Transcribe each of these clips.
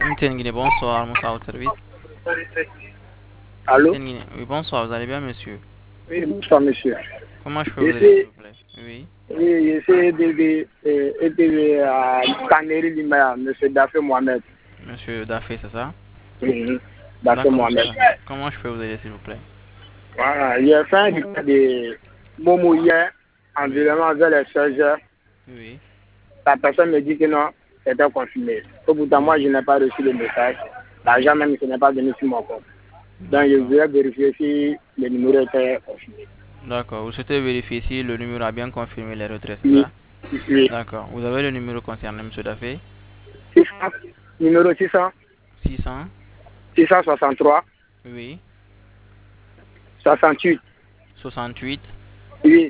Mtengine, bonsoir, Moussa au service. Allô? Mtengine, oui, bonsoir, vous allez bien, monsieur? Oui, bonsoir, monsieur. Comment je peux vous aider, s'il J'essaie vous plaît? Oui. j'essaie d'aider à Taneri Limaya, monsieur Dafé Mohamed. Monsieur Dafé, c'est ça? Mhm. Dafé D'accord, monsieur Mohamed. Dafé. Comment je peux vous aider, s'il vous plaît? Voilà, il a fait un repas de Momo hier, Oui. environ vers les 16 heures. Oui. La personne me dit que non, c'était confirmé. Pourtant, moi, Oui. je n'ai pas reçu le message. Oui. L'argent même ne n'est pas venu sur mon compte. Donc, je D'accord. voulais vérifier si le numéro était confirmé. D'accord. Vous souhaitez vérifier si le numéro a bien confirmé les retraits, c'est Oui, ça? oui. D'accord. Vous avez le numéro concerné, monsieur Dafé? 600, numéro 600, 600. 663, Oui. 68, 68. oui,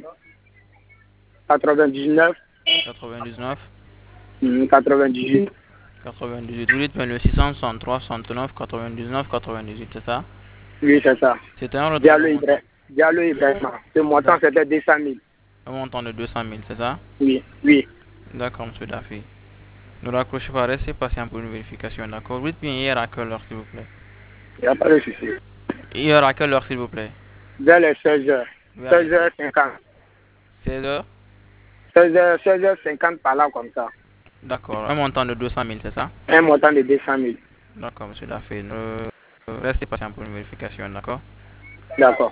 99, 99. 98. 98. Vous dites bien le 663, 69, 99, 98, c'est ça? Oui, c'est ça. C'était un retrait de Diallo montant. Ibrahim. Diallo Ibrahim. Le montant, D'accord. c'était 200 000. Un montant de 200 000, c'est ça? Oui, oui. D'accord, monsieur Daffy. Ne raccrochez pas, restez patient pour une vérification, d'accord? Dites bien hier à quelle heure, s'il vous plaît? Il n'y a pas de souci. Hier à quelle heure, s'il vous plaît? Vers les 16 heures. Vers les 16h50. 16 heures? 16h50 par là, comme ça. D'accord. Un montant de 200 000, c'est ça? Un montant de 200 000. D'accord, monsieur Daffy. Restez patient pour une vérification, d'accord? D'accord.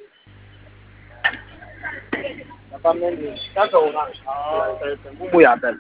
Ça, c'est orange. C'est Moumou, il appelle.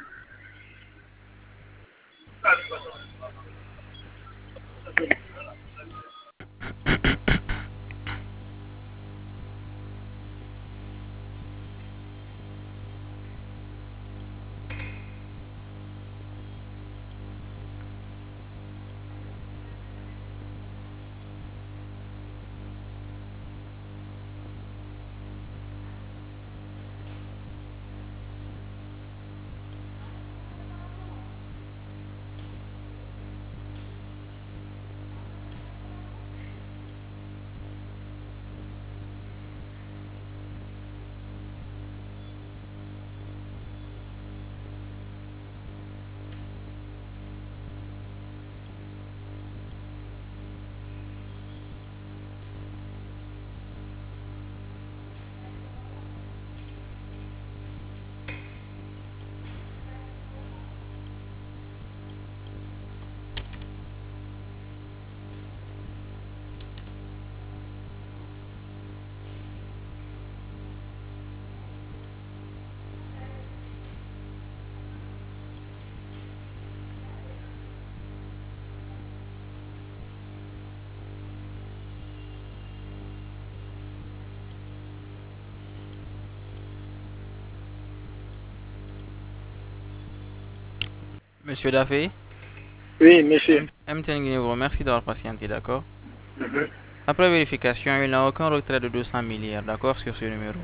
Monsieur Daffy, Oui, monsieur. MTN Guinée vous remercie d'avoir patienté, d'accord? Mhm. Après vérification, il n'a aucun retrait de 200 000 hier, d'accord, sur ce numéro?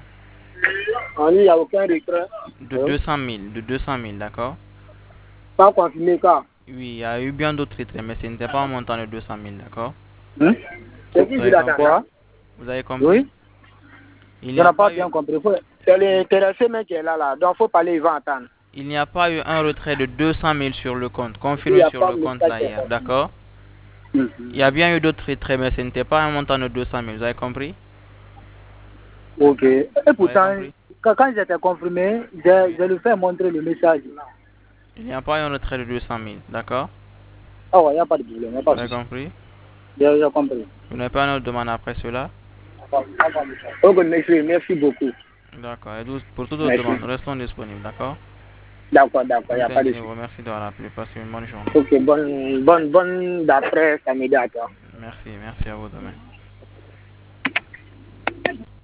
En ligne, il n'y a aucun retrait. De 200 000, de 200 000, d'accord? Pas confirmé, quoi. Oui, il y a eu bien d'autres retraits, mais ce n'était pas un montant de 200 000, d'accord? Hein? C'est qui Vous dit avez la compris? quoi? Vous avez compris? Oui? Il n'y Je a n'ai pas pas eu, bien compris. C'est l'intéressé, mais qui est là, là. Donc, il faut parler, il va attendre. il n'y a pas eu un retrait de 200 000 sur le compte, Il n'y confirmé a sur pas le de compte message là qui est hier, sorti. d'accord? Il y a bien eu d'autres retraits, mais ce n'était pas un montant de 200 000, vous avez compris? Ok. Et Vous avez pourtant, compris? quand j'étais confirmé, Oui. je lui fais montrer le message. Il n'y a pas eu un retrait de 200 000, d'accord? Ah ouais, il n'y a pas de problème, il n'y a pas Vous de avez souci. compris? J'ai compris. Vous n'avez pas une autre demande après cela? Ok, monsieur, merci beaucoup. D'accord. Et pour toute autre Merci. demande, restons disponibles, d'accord? D'accord, il n'y a pas MTN de Guinée souci. vous remercie d'avoir appelé. Passez une bonne journée. Ok, bonne d'après samedi à toi. Merci, merci à vous demain.